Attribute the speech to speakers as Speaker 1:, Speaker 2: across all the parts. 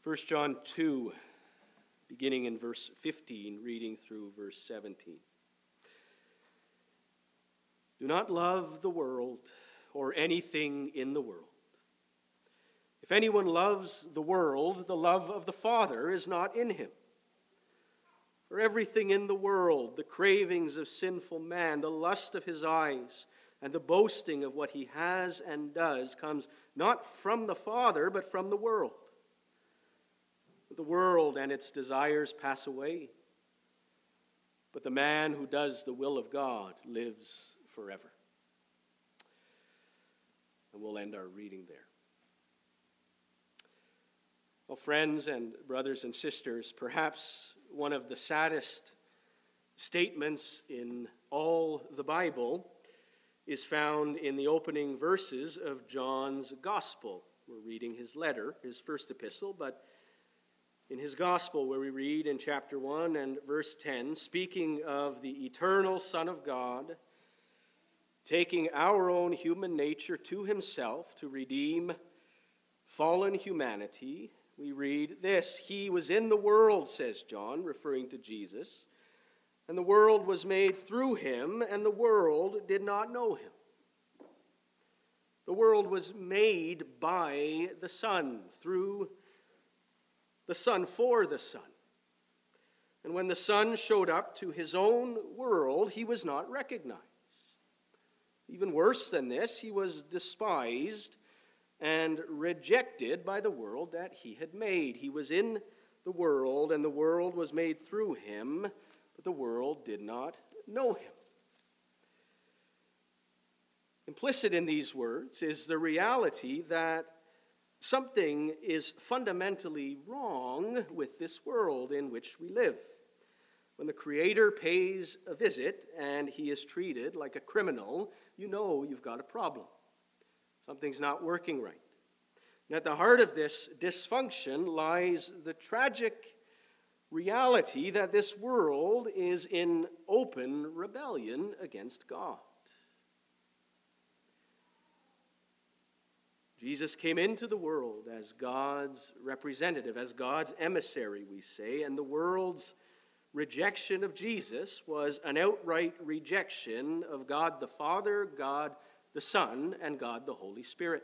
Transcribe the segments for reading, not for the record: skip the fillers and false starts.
Speaker 1: 1 John 2, beginning in verse 15, reading through verse 17. Do not love the world or anything in the world. If anyone loves the world, the love of the Father is not in him. For everything in the world, the cravings of sinful man, the lust of his eyes, and the boasting of what he has and does comes not from the Father, but from the world. The world and its desires pass away, but the man who does the will of God lives forever. And we'll end our reading there. Well, friends and brothers and sisters, perhaps one of the saddest statements in all the Bible is found in the opening verses of John's Gospel. We're reading his letter, his first epistle, but in his Gospel, where we read in chapter 1 and verse 10, speaking of the eternal Son of God, taking our own human nature to himself to redeem fallen humanity, we read this: He was in the world, says John, referring to Jesus, and the world was made through him, and the world did not know him. The world was made by the Son, through the Son, for the Son. And when the Son showed up to his own world, he was not recognized. Even worse than this, he was despised and rejected by the world that he had made. He was in the world, and the world was made through him, but the world did not know him. Implicit in these words is the reality that something is fundamentally wrong with this world in which we live. When the Creator pays a visit and he is treated like a criminal, you know you've got a problem. Something's not working right. And at the heart of this dysfunction lies the tragic reality that this world is in open rebellion against God. Jesus came into the world as God's representative, as God's emissary, we say, and the world's rejection of Jesus was an outright rejection of God the Father, God the Son, and God the Holy Spirit.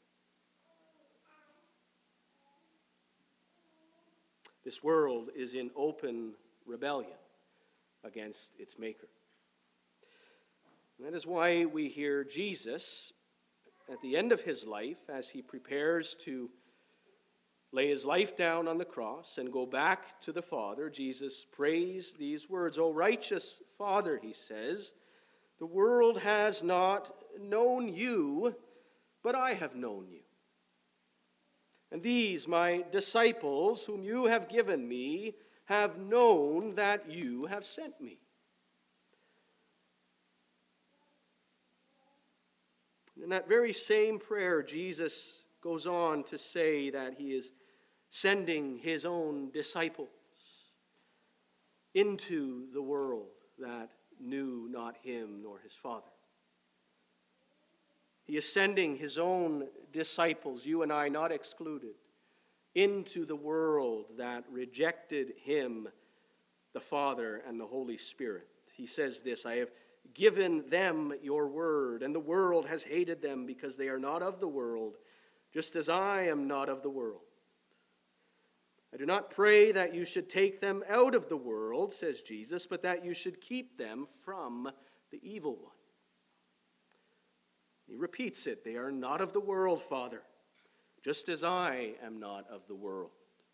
Speaker 1: This world is in open rebellion against its Maker. And that is why we hear Jesus at the end of his life, as he prepares to lay his life down on the cross and go back to the Father, Jesus prays these words: "O righteous Father," he says, "the world has not known you, but I have known you. And these, my disciples, whom you have given me, have known that you have sent me." In that very same prayer, Jesus goes on to say that he is sending his own disciples into the world that knew not him nor his Father. He is sending his own disciples, you and I not excluded, into the world that rejected him, the Father, and the Holy Spirit. He says this: "I have given them your word, and the world has hated them because they are not of the world, just as I am not of the world. I do not pray that you should take them out of the world," says Jesus, "but that you should keep them from the evil one." He repeats it: "They are not of the world, Father, just as I am not of the world.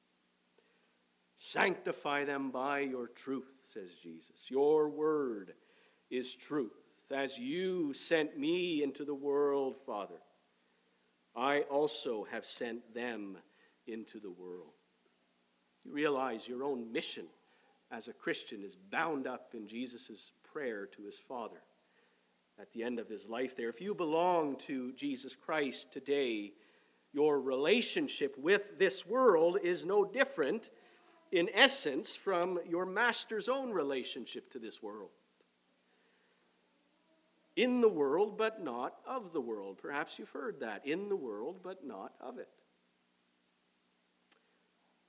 Speaker 1: Sanctify them by your truth," says Jesus. "Your word is truth. As you sent me into the world, Father, I also have sent them into the world." You realize your own mission as a Christian is bound up in Jesus' prayer to his Father at the end of his life there. If you belong to Jesus Christ today, your relationship with this world is no different in essence from your master's own relationship to this world. In the world, but not of the world. Perhaps you've heard that. In the world, but not of it.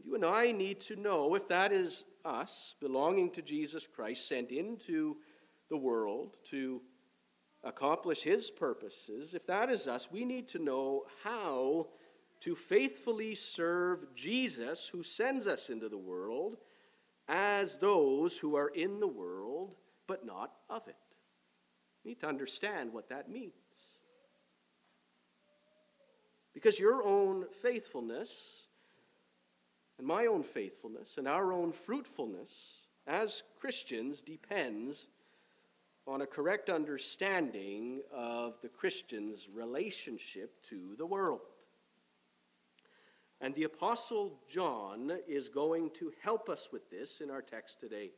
Speaker 1: You and I need to know if that is us, belonging to Jesus Christ, sent into the world to accomplish his purposes. If that is us, we need to know how to faithfully serve Jesus, who sends us into the world, as those who are in the world, but not of it. We need to understand what that means. Because your own faithfulness, and my own faithfulness, and our own fruitfulness as Christians depends on a correct understanding of the Christian's relationship to the world. And the Apostle John is going to help us with this in our text today.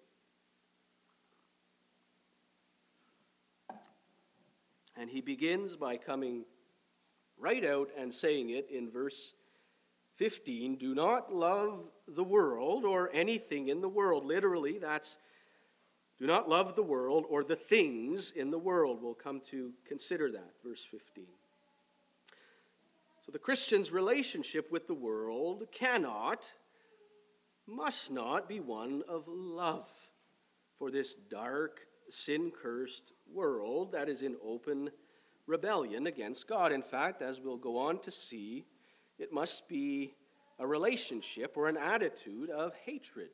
Speaker 1: And he begins by coming right out and saying it in verse 15, do not love the world or anything in the world. Literally, that's do not love the world or the things in the world. We'll come to consider that, verse 15. So the Christian's relationship with the world must not be one of love for this dark, sin-cursed world that is in open rebellion against God. In fact, as we'll go on to see, it must be a relationship or an attitude of hatred.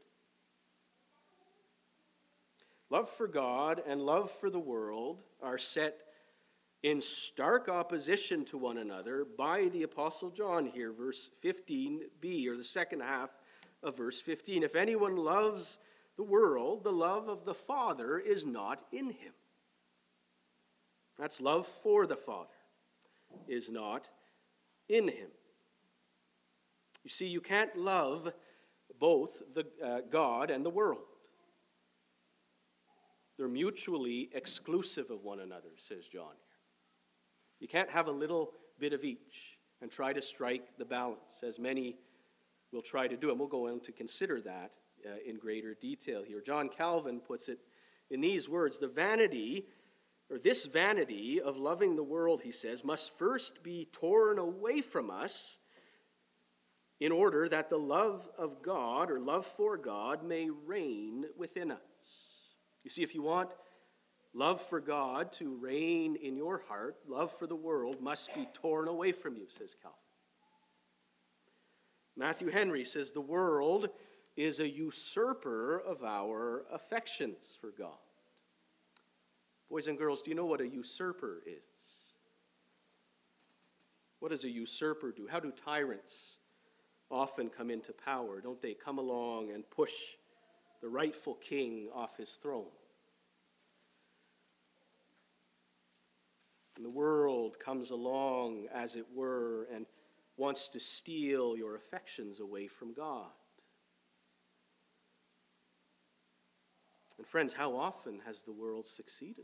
Speaker 1: Love for God and love for the world are set in stark opposition to one another by the Apostle John here, verse 15b, or the second half of verse 15. If anyone loves the world, the love of the Father is not in him. That's love for the Father, is not in him. You see, you can't love both the God and the world. They're mutually exclusive of one another, says John here. You can't have a little bit of each and try to strike the balance, as many will try to do. And we'll go on to consider that in greater detail here. John Calvin puts it in these words, this vanity of loving the world, he says, must first be torn away from us in order that the love of God or love for God may reign within us. You see, if you want love for God to reign in your heart, love for the world must be torn away from you, says Calvin. Matthew Henry says the world is a usurper of our affections for God. Boys and girls, do you know what a usurper is? What does a usurper do? How do tyrants often come into power? Don't they come along and push the rightful king off his throne? And the world comes along, as it were, and wants to steal your affections away from God. And friends, how often has the world succeeded?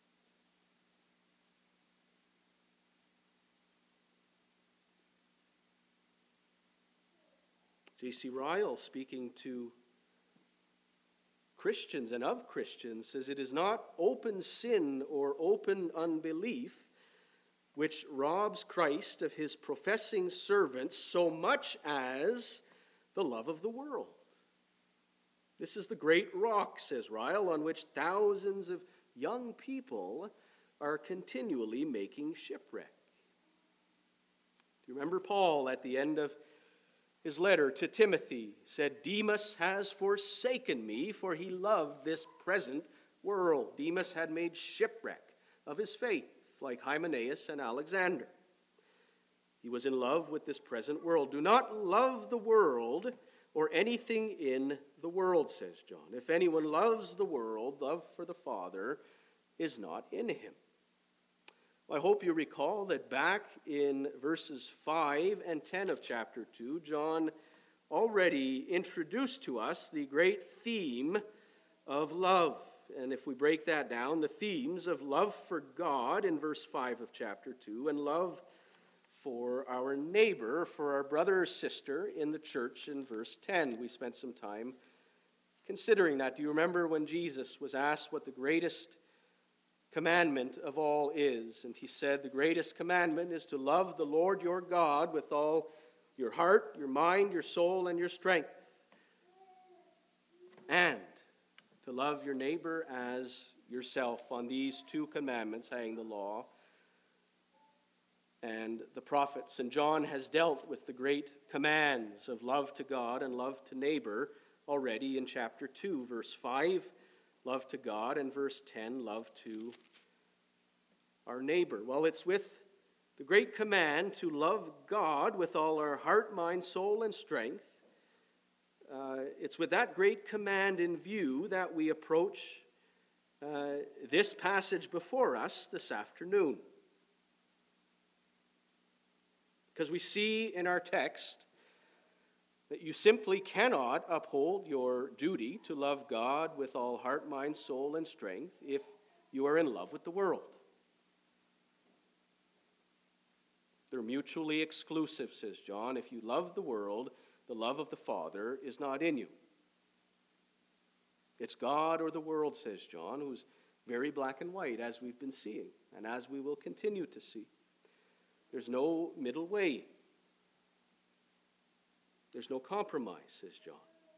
Speaker 1: J.C. Ryle, speaking to Christians and of Christians, says it is not open sin or open unbelief which robs Christ of his professing servants so much as the love of the world. This is the great rock, says Ryle, on which thousands of young people are continually making shipwreck. Do you remember Paul at the end of his letter to Timothy said, Demas has forsaken me, for he loved this present world. Demas had made shipwreck of his faith, like Hymenaeus and Alexander. He was in love with this present world. Do not love the world or anything in the world, says John. If anyone loves the world, love for the Father is not in him. I hope you recall that back in verses 5 and 10 of chapter 2, John already introduced to us the great theme of love. And if we break that down, the themes of love for God in verse 5 of chapter 2 and love for our neighbor, for our brother or sister in the church in verse 10. We spent some time considering that. Do you remember when Jesus was asked what the greatest commandment of all is? And he said, the greatest commandment is to love the Lord your God with all your heart, your mind, your soul, and your strength. and to love your neighbor as yourself. On these two commandments hang the law and the prophets. And John has dealt with the great commands of love to God and love to neighbor already in chapter 2, verse 5, love to God, and verse 10, love to our neighbor. Well, it's with the great command to love God with all our heart, mind, soul, and strength. It's with that great command in view that we approach this passage before us this afternoon. Because we see in our text that you simply cannot uphold your duty to love God with all heart, mind, soul, and strength if you are in love with the world. They're mutually exclusive, says John. If you love the world, the love of the Father is not in you. It's God or the world, says John, who's very black and white, as we've been seeing, and as we will continue to see. There's no middle way. There's no compromise, says John.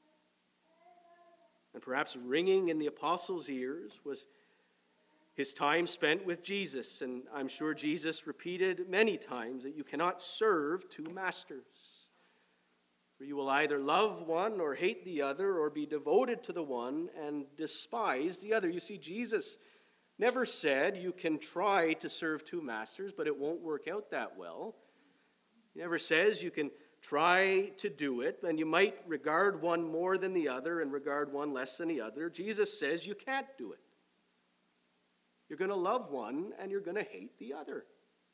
Speaker 1: And perhaps ringing in the apostles' ears was his time spent with Jesus. And I'm sure Jesus repeated many times that you cannot serve two masters. For you will either love one or hate the other, or be devoted to the one and despise the other. You see, Jesus never said you can try to serve two masters, but it won't work out that well. He never says you can try to do it, and you might regard one more than the other and regard one less than the other. Jesus says you can't do it. You're going to love one and you're going to hate the other.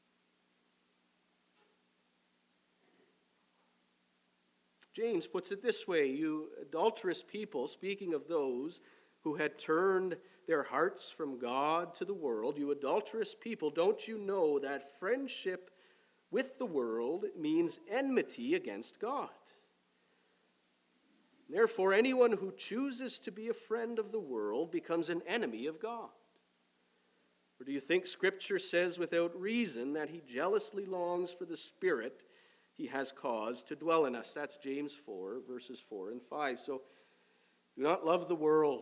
Speaker 1: James puts it this way: you adulterous people, speaking of those who had turned their hearts from God to the world, you adulterous people, don't you know that friendship with the world means enmity against God? Therefore, anyone who chooses to be a friend of the world becomes an enemy of God. Or do you think Scripture says without reason that he jealously longs for the Spirit he has caused to dwell in us? That's James 4, verses 4 and 5. So do not love the world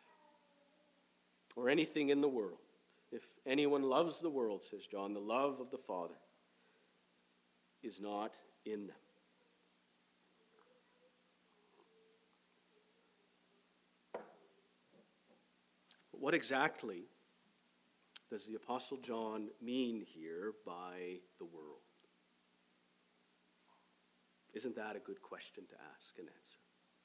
Speaker 1: or anything in the world. If anyone loves the world, says John, the love of the Father is not in them. But what exactly does the Apostle John mean here by the world? Isn't that a good question to ask and answer?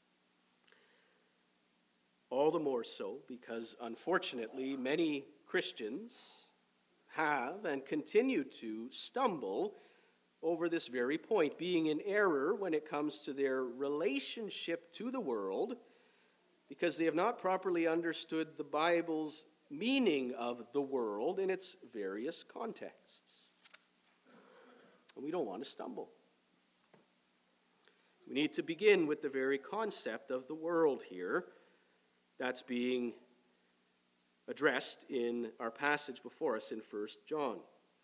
Speaker 1: All the more so because, unfortunately, many Christians have and continue to stumble over this very point, being in error when it comes to their relationship to the world, because they have not properly understood the Bible's meaning of the world in its various contexts. And we don't want to stumble. We need to begin with the very concept of the world here that's being addressed in our passage before us in 1 John.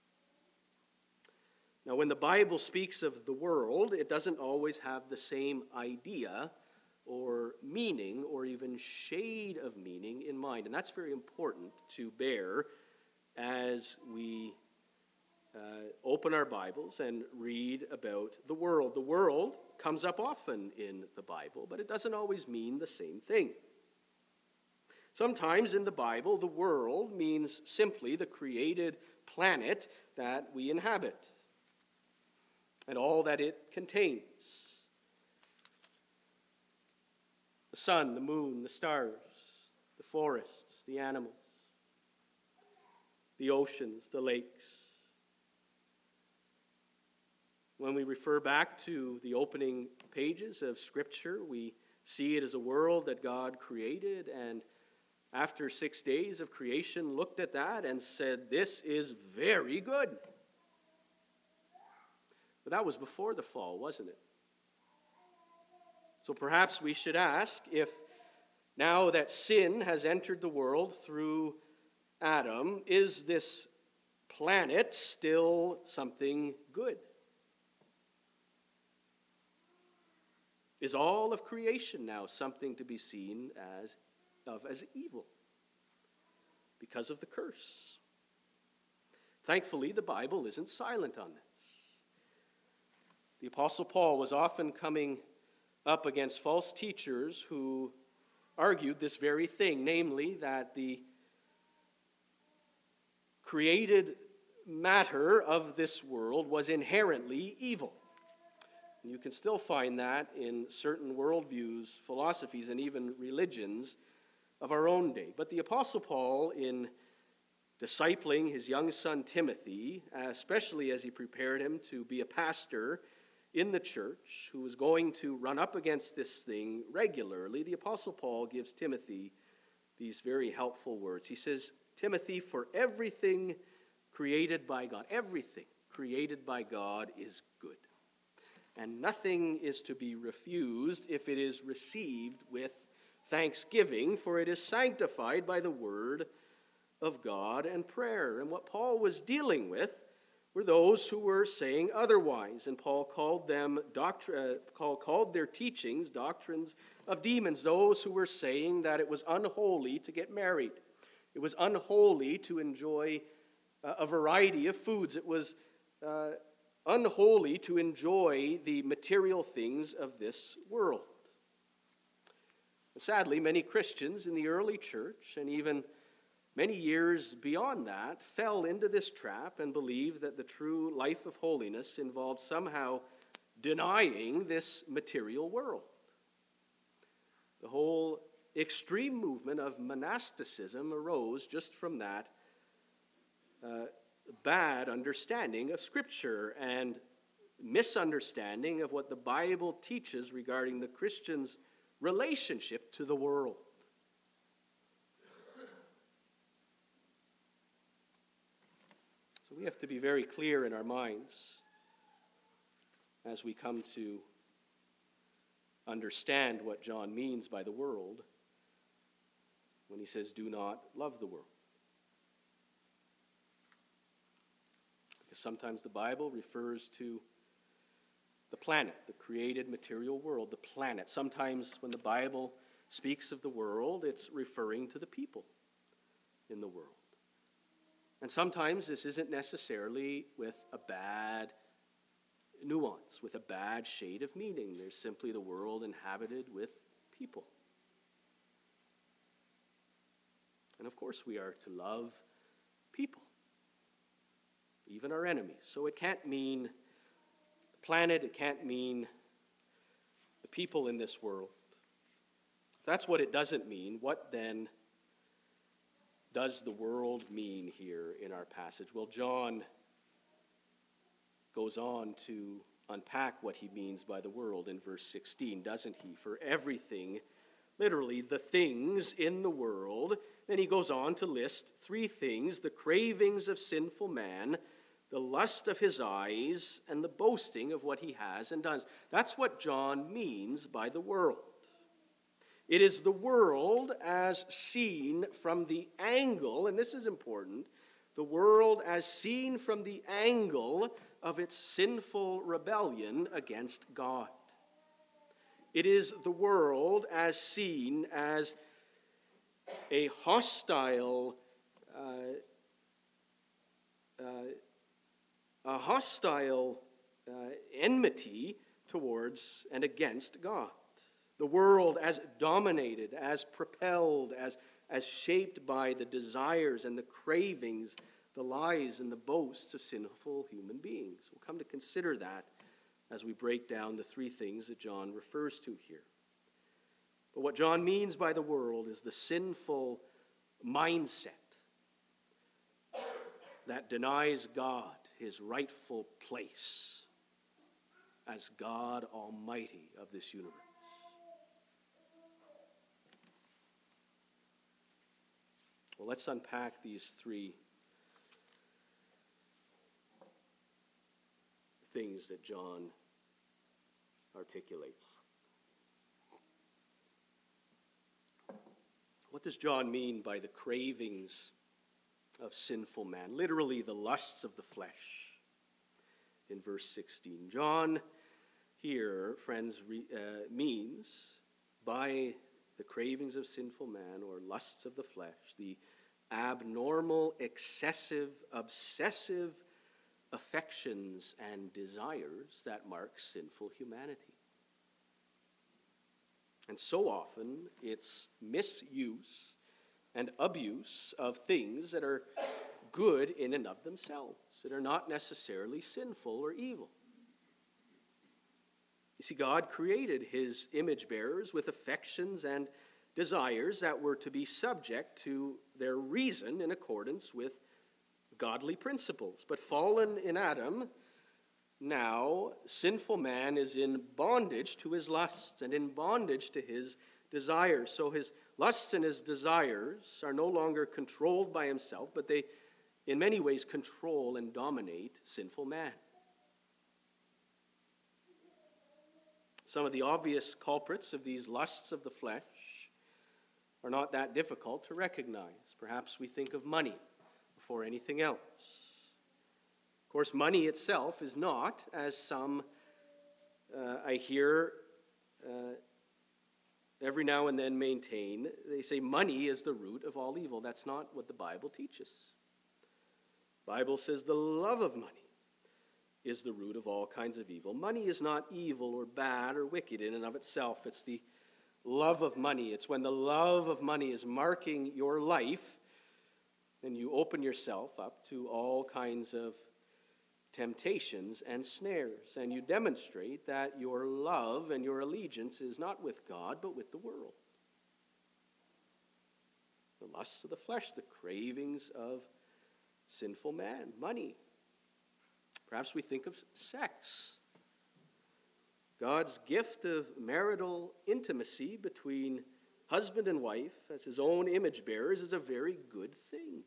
Speaker 1: Now, when the Bible speaks of the world, it doesn't always have the same idea or meaning or even shade of meaning in mind. And that's very important to bear as we open our Bibles and read about the world. The world comes up often in the Bible, but it doesn't always mean the same thing. Sometimes in the Bible, the world means simply the created planet that we inhabit and all that it contains. The sun, the moon, the stars, the forests, the animals, the oceans, the lakes. When we refer back to the opening pages of Scripture, we see it as a world that God created, and after 6 days of creation looked at that and said, "This is very good." But that was before the fall, wasn't it? So perhaps we should ask if, now that sin has entered the world through Adam, is this planet still something good? Is all of creation now something to be seen as evil because of the curse? Thankfully, the Bible isn't silent on this. The Apostle Paul was often coming up against false teachers who argued this very thing, namely that the created matter of this world was inherently evil. And you can still find that in certain worldviews, philosophies, and even religions of our own day. But the Apostle Paul, in discipling his young son Timothy, especially as he prepared him to be a pastor in the church who was going to run up against this thing regularly, the Apostle Paul gives Timothy these very helpful words. He says, Timothy, for everything created by God, everything created by God is good. And nothing is to be refused if it is received with thanksgiving, for it is sanctified by the word of God and prayer. And what Paul was dealing with were those who were saying otherwise. And Paul called their teachings doctrines of demons, those who were saying that it was unholy to get married. It was unholy to enjoy a variety of foods. It was unholy to enjoy the material things of this world. Sadly, many Christians in the early church, and even many years beyond that, fell into this trap and believed that the true life of holiness involved somehow denying this material world. The whole extreme movement of monasticism arose just from that bad understanding of Scripture and misunderstanding of what the Bible teaches regarding the Christian's relationship to the world. So we have to be very clear in our minds as we come to understand what John means by the world when he says, do not love the world. Because sometimes the Bible refers to the planet, the created material world, the planet. Sometimes when the Bible speaks of the world, it's referring to the people in the world. And sometimes this isn't necessarily with a bad nuance, with a bad shade of meaning. There's simply the world inhabited with people. And of course we are to love people, even our enemies. So it can't mean the planet, it can't mean the people in this world. If that's what it doesn't mean, what then does the world mean here in our passage? Well, John goes on to unpack what he means by the world in verse 16, doesn't he? For everything, literally the things in the world. Then he goes on to list three things: the cravings of sinful man, the lust of his eyes, and the boasting of what he has and does. That's what John means by the world. It is the world as seen from the angle, and this is important, the world as seen from the angle of its sinful rebellion against God. It is the world as seen as a hostile enmity towards and against God. The world as dominated, as propelled, as shaped by the desires and the cravings, the lies and the boasts of sinful human beings. We'll come to consider that as we break down the three things that John refers to here. But what John means by the world is the sinful mindset that denies God his rightful place as God Almighty of this universe. Well, let's unpack these three things that John articulates. What does John mean by the cravings of sinful man? Literally, the lusts of the flesh in verse 16. John here, friends, means by the cravings of sinful man or lusts of the flesh, the abnormal, excessive, obsessive affections and desires that mark sinful humanity. And so often, it's misuse and abuse of things that are good in and of themselves, that are not necessarily sinful or evil. You see, God created his image bearers with affections and desires that were to be subject to their reason in accordance with godly principles. But fallen in Adam, now sinful man is in bondage to his lusts and in bondage to his desires. So his lusts and his desires are no longer controlled by himself, but they in many ways control and dominate sinful man. Some of the obvious culprits of these lusts of the flesh are not that difficult to recognize. Perhaps we think of money before anything else. Of course, money itself is not, as some I hear every now and then maintain. They say money is the root of all evil. That's not what the Bible teaches. The Bible says the love of money is the root of all kinds of evil. Money is not evil or bad or wicked in and of itself. It's the love of money. It's when the love of money is marking your life, then you open yourself up to all kinds of temptations and snares, and you demonstrate that your love and your allegiance is not with God, but with the world. The lusts of the flesh, the cravings of sinful man, money. Perhaps we think of sex. God's gift of marital intimacy between husband and wife as his own image bearers is a very good thing.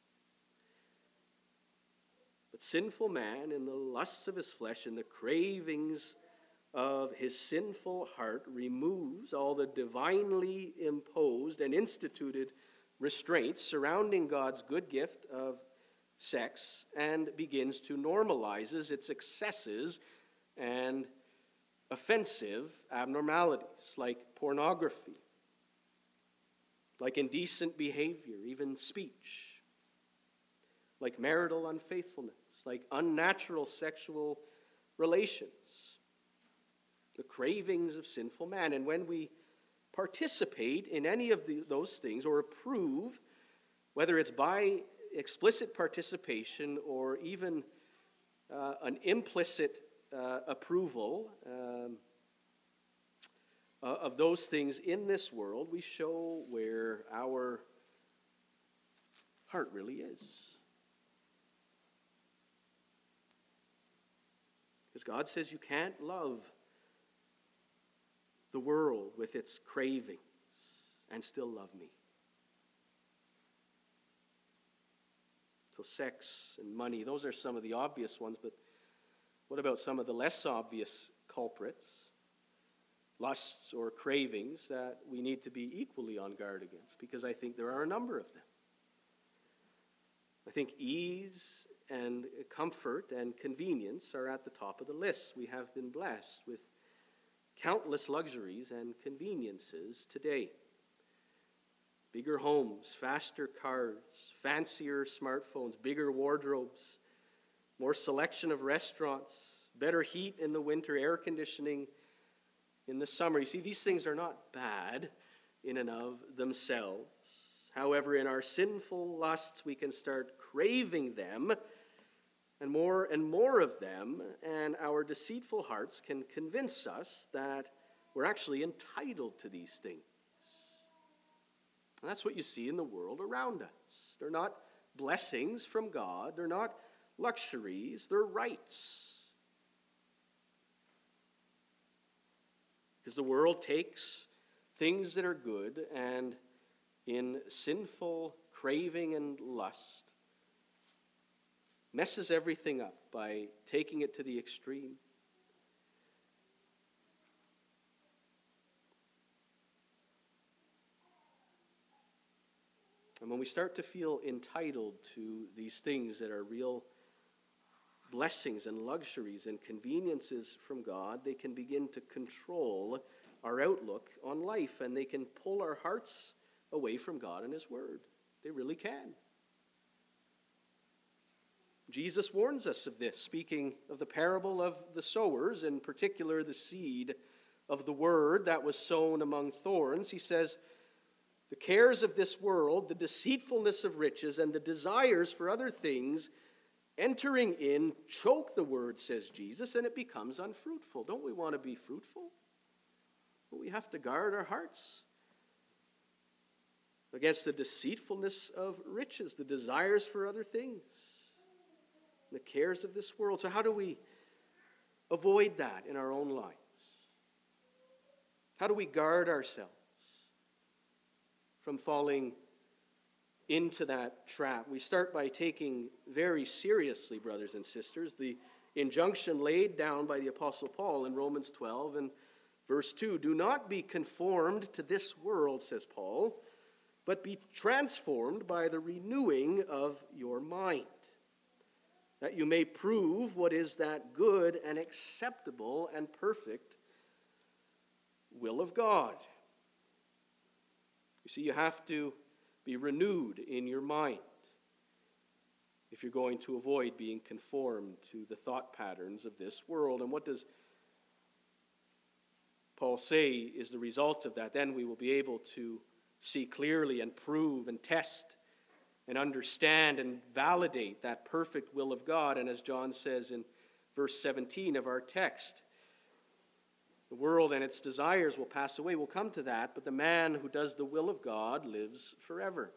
Speaker 1: But sinful man, in the lusts of his flesh and the cravings of his sinful heart, removes all the divinely imposed and instituted restraints surrounding God's good gift of sex and begins to normalizes its excesses and offensive abnormalities like pornography, like indecent behavior, even speech, like marital unfaithfulness, like unnatural sexual relations, the cravings of sinful man. And when we participate in any of those things or approve, whether it's by explicit participation or even an implicit approval of those things in this world, we show where our heart really is. Because God says you can't love the world with its cravings and still love me. So sex and money, those are some of the obvious ones, but what about some of the less obvious culprits, lusts or cravings that we need to be equally on guard against? Because I think there are a number of them. I think ease and comfort and convenience are at the top of the list. We have been blessed with countless luxuries and conveniences today. Bigger homes, faster cars, fancier smartphones, bigger wardrobes, more selection of restaurants, better heat in the winter, air conditioning in the summer. You see, these things are not bad in and of themselves. However, in our sinful lusts, we can start craving them and more of them, and our deceitful hearts can convince us that we're actually entitled to these things. And that's what you see in the world around us. They're not blessings from God. They're not luxuries. They're rights. Because the world takes things that are good and in sinful craving and lust messes everything up by taking it to the extreme. And when we start to feel entitled to these things that are real blessings and luxuries and conveniences from God, they can begin to control our outlook on life, and they can pull our hearts away from God and His Word. They really can. Jesus warns us of this, speaking of the parable of the sowers, in particular the seed of the Word that was sown among thorns. He says, the cares of this world, the deceitfulness of riches, and the desires for other things entering in choke the Word, says Jesus, and it becomes unfruitful. Don't we want to be fruitful? Well, we have to guard our hearts against the deceitfulness of riches, the desires for other things, the cares of this world. So how do we avoid that in our own lives? How do we guard ourselves from falling into that trap? We start by taking very seriously, brothers and sisters, the injunction laid down by the Apostle Paul in Romans 12 and verse 2. Do not be conformed to this world, says Paul, but be transformed by the renewing of your mind, that you may prove what is that good and acceptable and perfect will of God. You see, you have to be renewed in your mind if you're going to avoid being conformed to the thought patterns of this world. And what does Paul say is the result of that? Then we will be able to see clearly and prove and test and understand and validate that perfect will of God. And as John says in verse 17 of our text, the world and its desires will pass away. We'll come to that, but the man who does the will of God lives forever.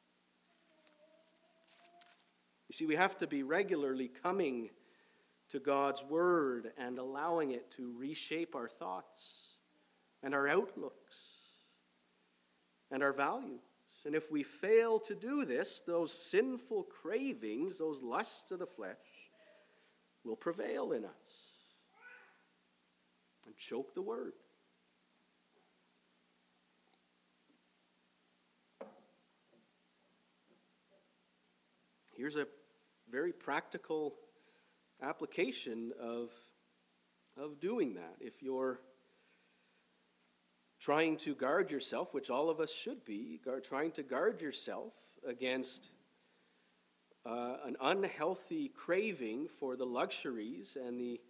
Speaker 1: You see, we have to be regularly coming to God's Word and allowing it to reshape our thoughts and our outlooks and our values. And if we fail to do this, those sinful cravings, those lusts of the flesh, will prevail in us and choke the Word. Here's a very practical application of doing that. If you're trying to guard yourself, which all of us should be, trying to guard yourself against an unhealthy craving for the luxuries and the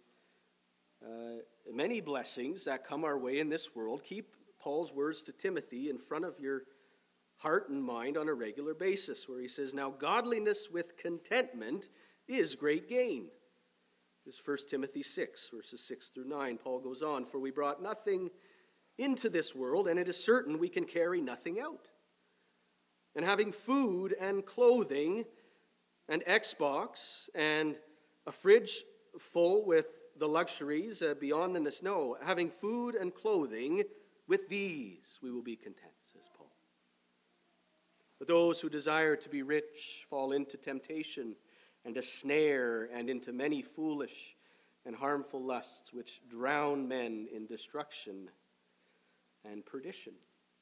Speaker 1: many blessings that come our way in this world, keep Paul's words to Timothy in front of your heart and mind on a regular basis, where he says, now godliness with contentment is great gain. This is 1 Timothy 6, verses 6 through 9. Paul goes on, for we brought nothing into this world, and it is certain we can carry nothing out. And having food and clothing and Xbox and a fridge full with the luxuries beyond the snow, having food and clothing, with these we will be content, says Paul. But those who desire to be rich fall into temptation and a snare and into many foolish and harmful lusts, which drown men in destruction and perdition.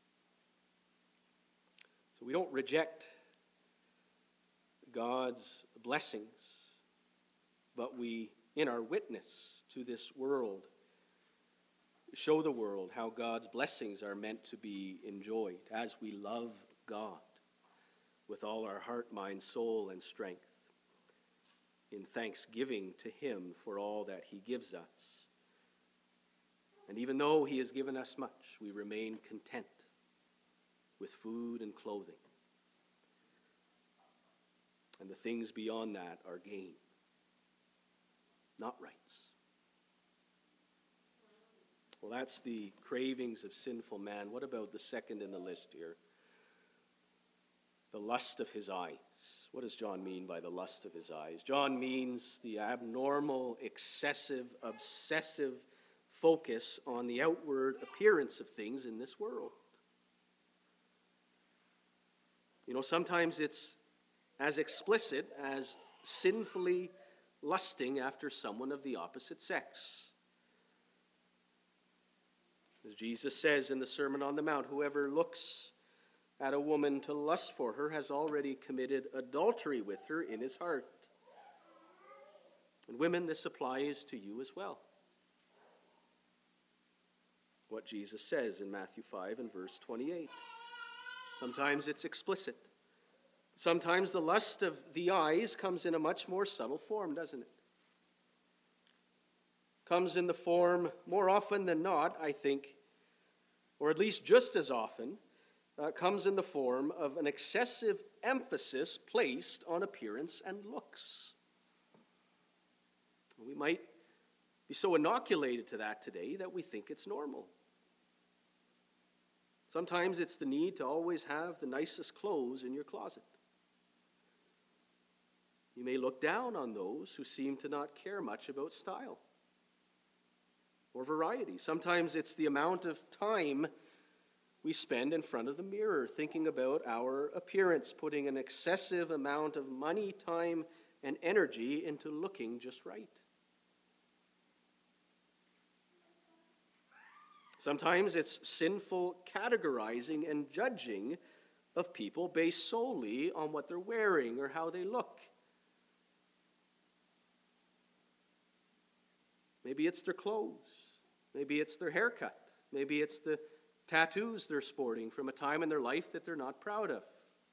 Speaker 1: So we don't reject God's blessings, but we, in our witness to this world, show the world how God's blessings are meant to be enjoyed as we love God with all our heart, mind, soul, and strength, in thanksgiving to Him for all that He gives us. And even though He has given us much, we remain content with food and clothing. And the things beyond that are gain, not rights. Well, that's the cravings of sinful man. What about the second in the list here? The lust of his eyes. What does John mean by the lust of his eyes? John means the abnormal, excessive, obsessive focus on the outward appearance of things in this world. You know, sometimes it's as explicit as sinfully lusting after someone of the opposite sex. As Jesus says in the Sermon on the Mount, whoever looks at a woman to lust for her has already committed adultery with her in his heart. And women, this applies to you as well. What Jesus says in Matthew 5 and verse 28. Sometimes it's explicit. Sometimes the lust of the eyes comes in a much more subtle form, doesn't it? Comes in the form, more often than not, I think, or at least just as often, comes in the form of an excessive emphasis placed on appearance and looks. We might be so inoculated to that today that we think it's normal. Sometimes it's the need to always have the nicest clothes in your closet. You may look down on those who seem to not care much about style or variety. Sometimes it's the amount of time we spend in front of the mirror thinking about our appearance, putting an excessive amount of money, time, and energy into looking just right. Sometimes it's sinful categorizing and judging of people based solely on what they're wearing or how they look. Maybe it's their clothes. Maybe it's their haircut. Maybe it's the tattoos they're sporting from a time in their life that they're not proud of.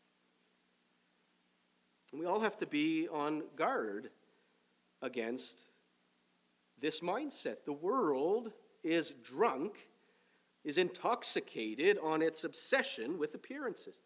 Speaker 1: And we all have to be on guard against this mindset. The world is drunk, is intoxicated on its obsession with appearances.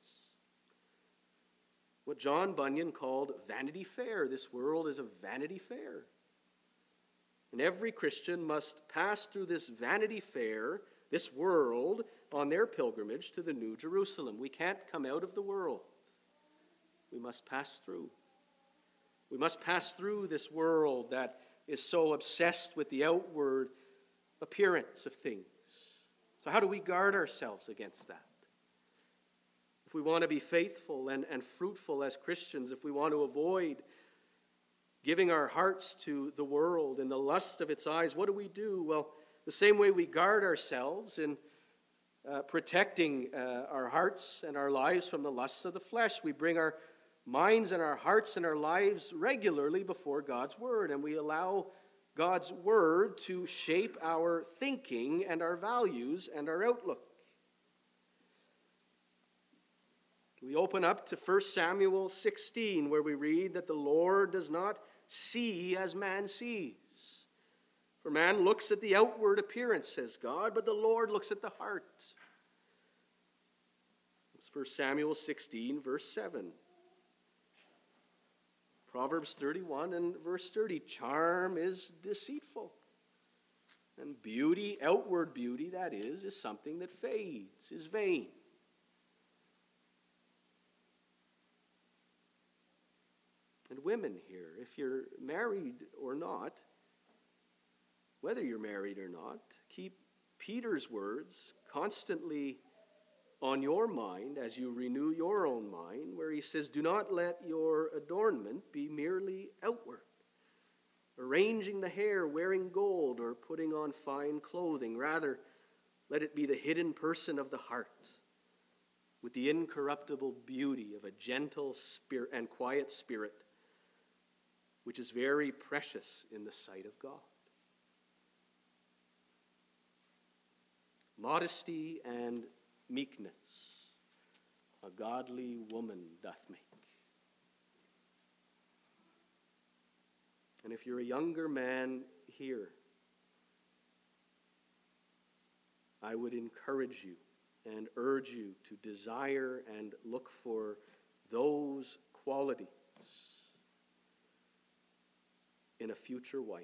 Speaker 1: What John Bunyan called Vanity Fair. This world is a Vanity Fair. And every Christian must pass through this Vanity Fair, this world, on their pilgrimage to the New Jerusalem. We can't come out of the world. We must pass through. We must pass through this world that is so obsessed with the outward appearance of things. So how do we guard ourselves against that? If we want to be faithful and fruitful as Christians, if we want to avoid giving our hearts to the world and the lust of its eyes, what do? Well, the same way we guard ourselves in protecting our hearts and our lives from the lusts of the flesh, we bring our minds and our hearts and our lives regularly before God's Word, and we allow God's Word to shape our thinking and our values and our outlook. We open up to 1 Samuel 16, where we read that the Lord does not see as man sees. For man looks at the outward appearance, says God, but the Lord looks at the heart. It's 1 Samuel 16, verse 7. Proverbs 31 and verse 30, charm is deceitful. And beauty, outward beauty, that is something that fades, is vain. And women here, if you're married or not, whether you're married or not, keep Peter's words constantly on your mind as you renew your own mind, where he says, do not let your adornment be merely outward, arranging the hair, wearing gold, or putting on fine clothing. Rather, let it be the hidden person of the heart, with the incorruptible beauty of a gentle spirit and quiet spirit, which is very precious in the sight of God. Modesty and meekness a godly woman doth make. And if you're a younger man here, I would encourage you and urge you to desire and look for those qualities in a future wife.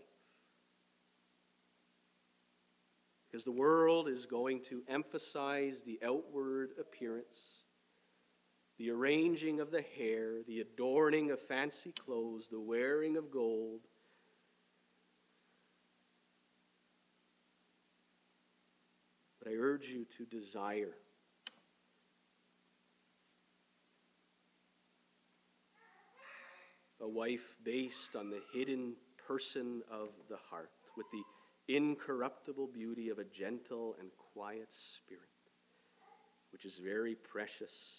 Speaker 1: Because the world is going to emphasize the outward appearance, the arranging of the hair, the adorning of fancy clothes, the wearing of gold. But I urge you to desire a wife based on the hidden person of the heart, with the incorruptible beauty of a gentle and quiet spirit, which is very precious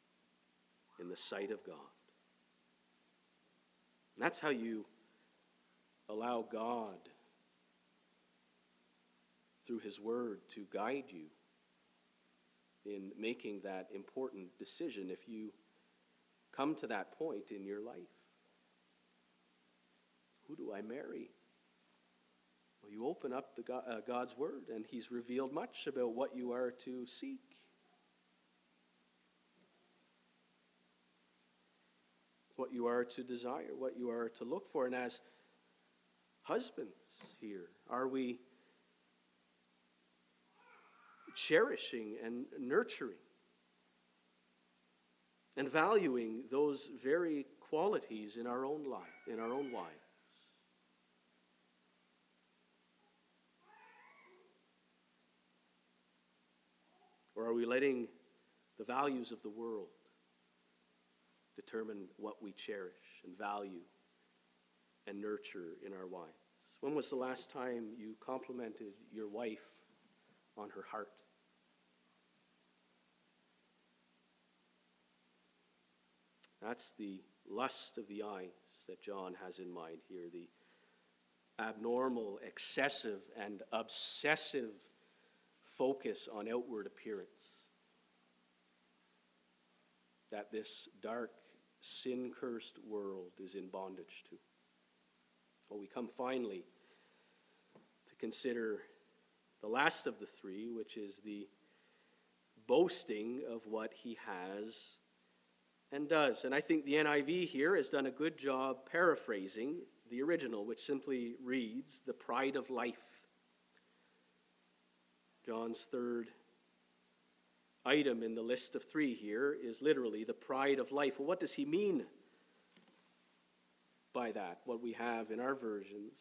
Speaker 1: in the sight of God. And that's how you allow God, through his word, to guide you in making that important decision if you come to that point in your life. Who do I marry? Well, you open up God's word, and he's revealed much about what you are to seek. What you are to desire, what you are to look for. And as husbands here, are we cherishing and nurturing and valuing those very qualities in our own life, in our own wives? Or are we letting the values of the world determine what we cherish and value and nurture in our wives? When was the last time you complimented your wife on her heart? That's the lust of the eyes that John has in mind here, the abnormal, excessive, and obsessive focus on outward appearance that this dark, sin-cursed world is in bondage to. Well, we come finally to consider the last of the three, which is the boasting of what he has and does. And I think the NIV here has done a good job paraphrasing the original, which simply reads, the pride of life. John's third item in the list of three here is literally the pride of life. Well, what does he mean by that? What we have in our versions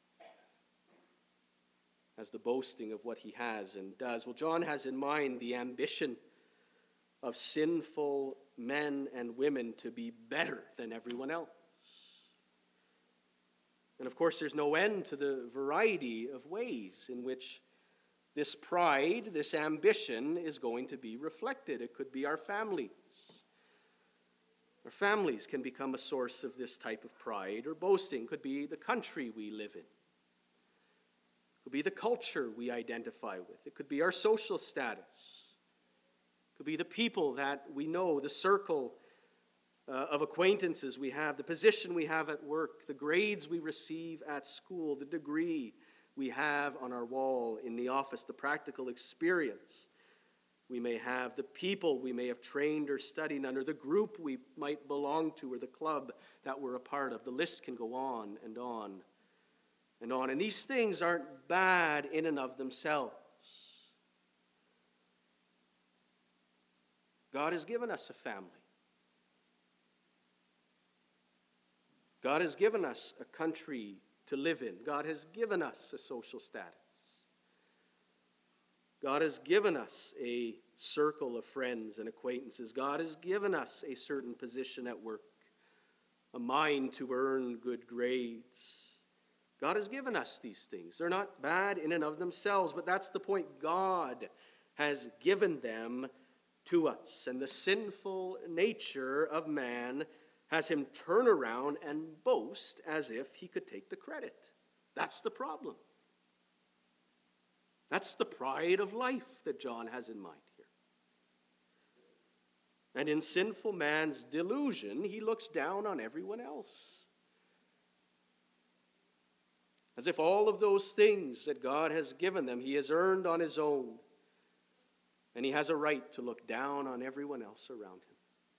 Speaker 1: as the boasting of what he has and does. Well, John has in mind the ambition of sinful men and women to be better than everyone else. And of course, there's no end to the variety of ways in which this pride, this ambition is going to be reflected. It could be our families. Our families can become a source of this type of pride or boasting. It could be the country we live in. It could be the culture we identify with. It could be our social status. It could be the people that we know, the circle of acquaintances we have, the position we have at work, the grades we receive at school, the degree we have on our wall in the office, the practical experience we may have, the people we may have trained or studied under, the group we might belong to, or the club that we're a part of. The list can go on and on and on. And these things aren't bad in and of themselves. God has given us a family. God has given us a country to live in. God has given us a social status. God has given us a circle of friends and acquaintances. God has given us a certain position at work, a mind to earn good grades. God has given us these things. They're not bad in and of themselves, but that's the point. God has given them to us. And the sinful nature of man has him turn around and boast as if he could take the credit. That's the problem. That's the pride of life that John has in mind here. And in sinful man's delusion, he looks down on everyone else. As if all of those things that God has given them, he has earned on his own. And he has a right to look down on everyone else around him.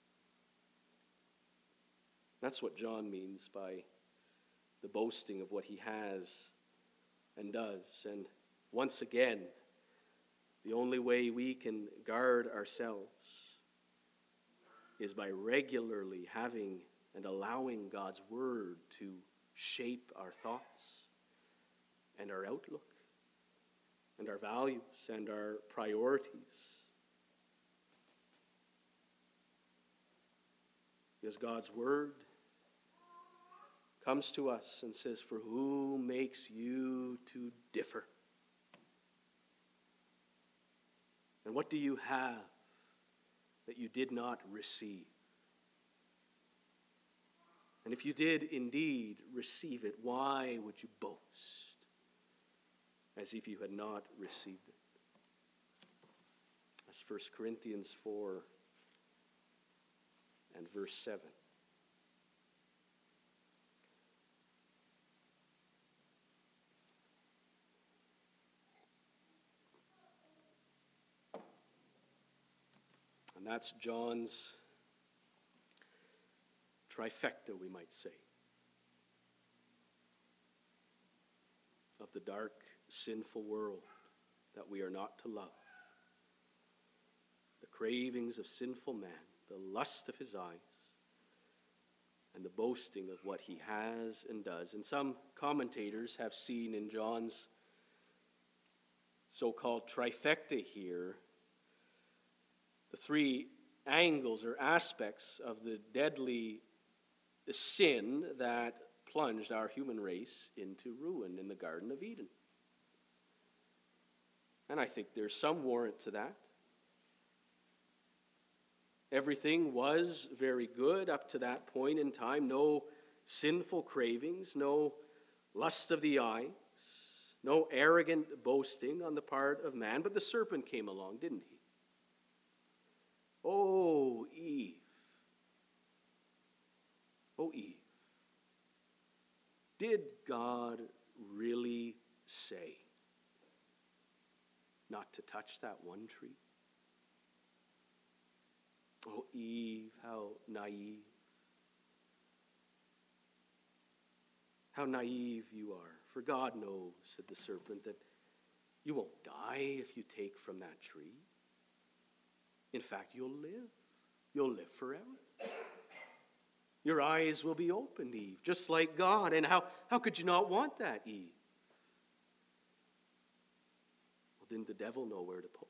Speaker 1: That's what John means by the boasting of what he has and does. And once again, the only way we can guard ourselves is by regularly having and allowing God's word to shape our thoughts and our outlook and our values and our priorities. Because God's word comes to us and says, "For who makes you to differ? And what do you have that you did not receive?" And if you did indeed receive it, why would you boast as if you had not received it? That's 1 Corinthians 4 and verse 7. And that's John's trifecta, we might say, of the dark, sinful world that we are not to love. The cravings of sinful man, the lust of his eyes, and the boasting of what he has and does. And some commentators have seen in John's so-called trifecta here the three angles or aspects of the deadly sin that plunged our human race into ruin in the Garden of Eden. And I think there's some warrant to that. Everything was very good up to that point in time. No sinful cravings, no lust of the eyes, no arrogant boasting on the part of man. But the serpent came along, didn't he? Oh, Eve. Oh, Eve. Did God really say not to touch that one tree? Oh, Eve, how naive. How naive you are. For God knows, said the serpent, that you won't die if you take from that tree. In fact, you'll live. You'll live forever. Your eyes will be opened, Eve, just like God. And how could you not want that, Eve? Well, didn't the devil know where to pull?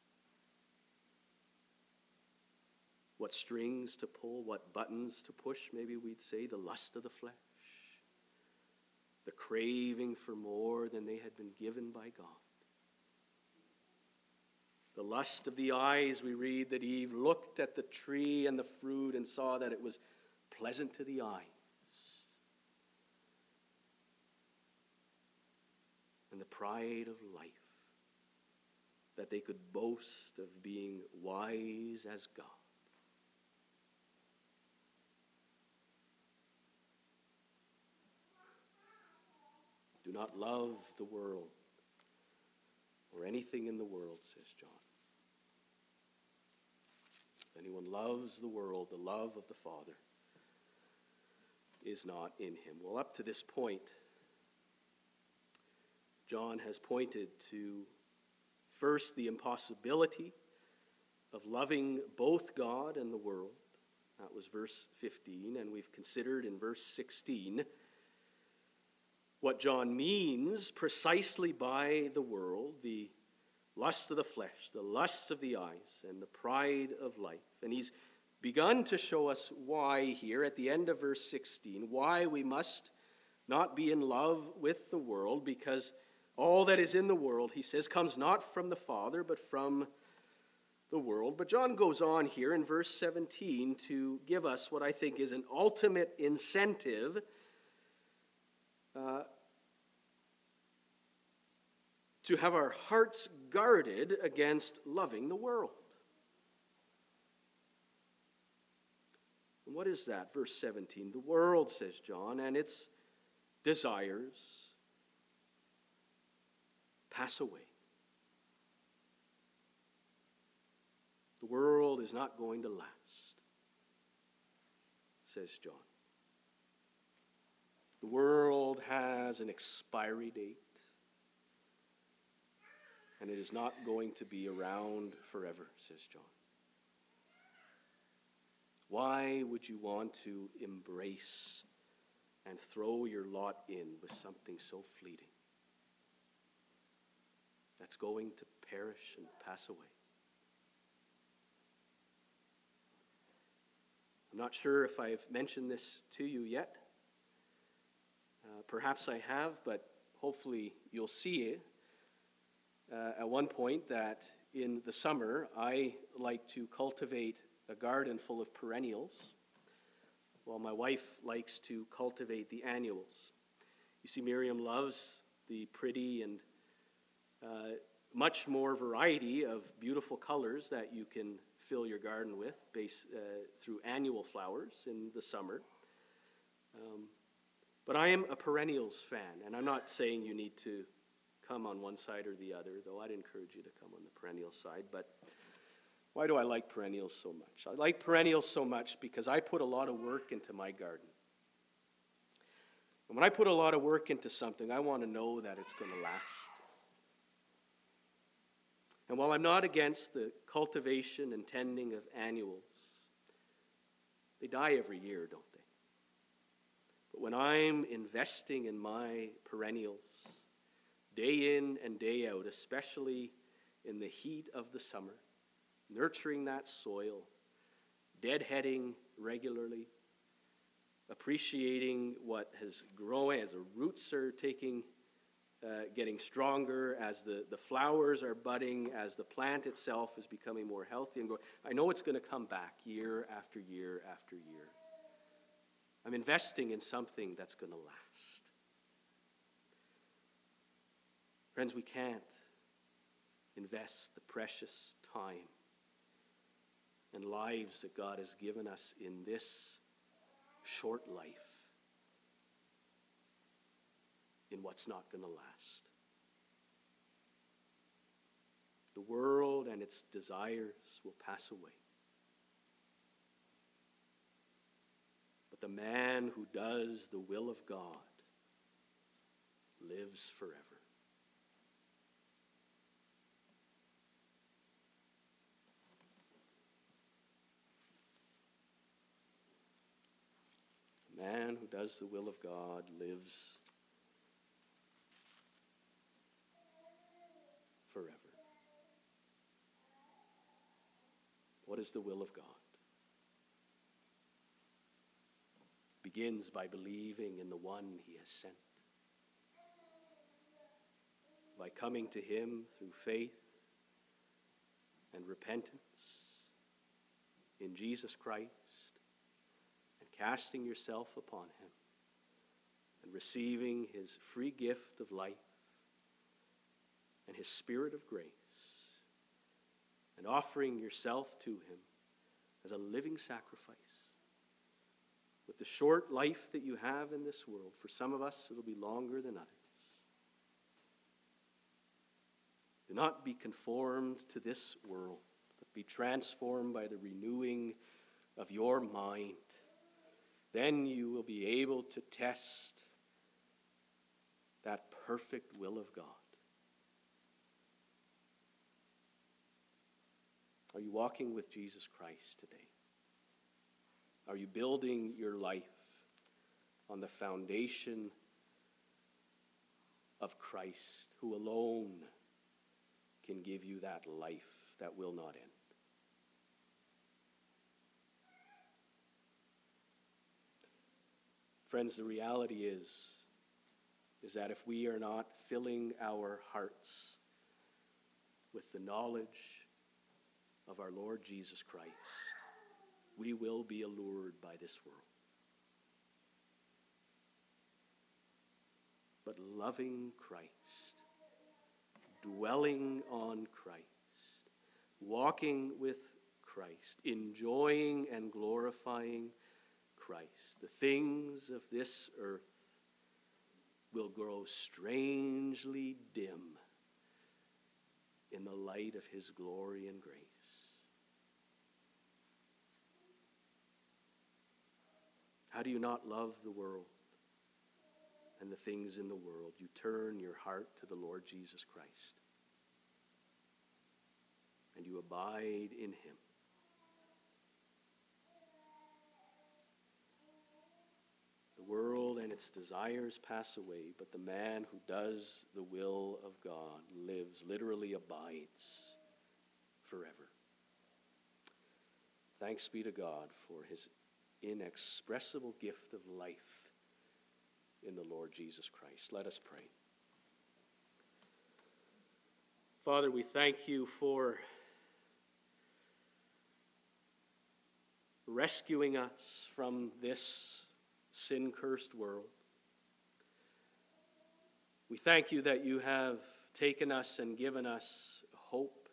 Speaker 1: What strings to pull, what buttons to push, maybe we'd say, the lust of the flesh, the craving for more than they had been given by God. The lust of the eyes, we read that Eve looked at the tree and the fruit and saw that it was pleasant to the eyes. And the pride of life, that they could boast of being wise as God. Do not love the world or anything in the world, says John. If anyone loves the world, the love of the Father is not in him. Well, up to this point, John has pointed to, first, the impossibility of loving both God and the world. That was verse 15, and we've considered in verse 16 what John means precisely by the world, the lust of the flesh, the lusts of the eyes, and the pride of life. And he's begun to show us why here at the end of verse 16, why we must not be in love with the world, because all that is in the world, he says, comes not from the Father, but from the world. But John goes on here in verse 17 to give us what I think is an ultimate incentive to have our hearts guarded against loving the world. And what is that? Verse 17. The world, says John, and its desires pass away. The world is not going to last, says John. The world has an expiry date, and it is not going to be around forever, says John. Why would you want to embrace and throw your lot in with something so fleeting that's going to perish and pass away? I'm not sure if I've mentioned this to you yet. Perhaps I have, but hopefully you'll see it at one point that in the summer I like to cultivate a garden full of perennials. while my wife likes to cultivate the annuals. You see, Miriam loves the pretty and much more variety of beautiful colors that you can fill your garden with through annual flowers in the summer. But I am a perennials fan, and I'm not saying you need to come on one side or the other, though I'd encourage you to come on the perennial side. But why do I like perennials so much? I like perennials so much because I put a lot of work into my garden. And when I put a lot of work into something, I want to know that it's going to last. And while I'm not against the cultivation and tending of annuals, they die every year, don't they? But when I'm investing in my perennials, day in and day out, especially in the heat of the summer, nurturing that soil, deadheading regularly, appreciating what has grown as the roots are getting stronger, as the flowers are budding, as the plant itself is becoming more healthy and growing. I know it's going to come back year after year after year. I'm investing in something that's going to last. Friends, we can't invest the precious time and lives that God has given us in this short life in what's not going to last. The world and its desires will pass away. But the man who does the will of God lives forever. The man who does the will of God lives forever. What is the will of God? It begins by believing in the one he has sent. By coming to him through faith and repentance in Jesus Christ and casting yourself upon him and receiving his free gift of life and his spirit of grace and offering yourself to him as a living sacrifice. With the short life that you have in this world, for some of us it'll be longer than others. Do not be conformed to this world, but be transformed by the renewing of your mind. Then you will be able to test that perfect will of God. Are you walking with Jesus Christ today? Are you building your life on the foundation of Christ, who alone can give you that life that will not end? Friends, the reality is that if we are not filling our hearts with the knowledge of our Lord Jesus Christ, we will be allured by this world. But loving Christ, dwelling on Christ, walking with Christ, enjoying and glorifying Christ, the things of this earth will grow strangely dim in the light of his glory and grace. How do you not love the world and the things in the world? You turn your heart to the Lord Jesus Christ, and you abide in him. The world and its desires pass away, but the man who does the will of God lives, literally abides forever. Thanks be to God for his inexpressible gift of life in the Lord Jesus Christ. Let us pray. Father, we thank you for rescuing us from this sin-cursed world. We thank you that you have taken us and given us hope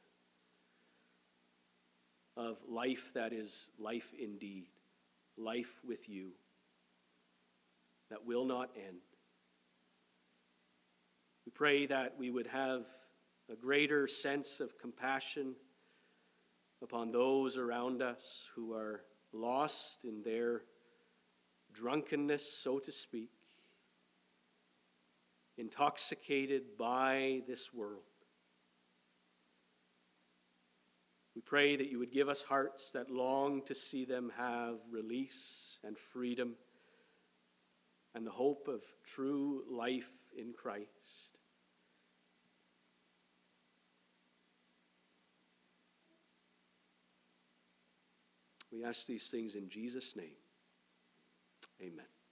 Speaker 1: of life that is life indeed, life with you that will not end. We pray that we would have a greater sense of compassion upon those around us who are lost in their drunkenness, so to speak, intoxicated by this world. We pray that you would give us hearts that long to see them have release and freedom and the hope of true life in Christ. We ask these things in Jesus' name. Amen.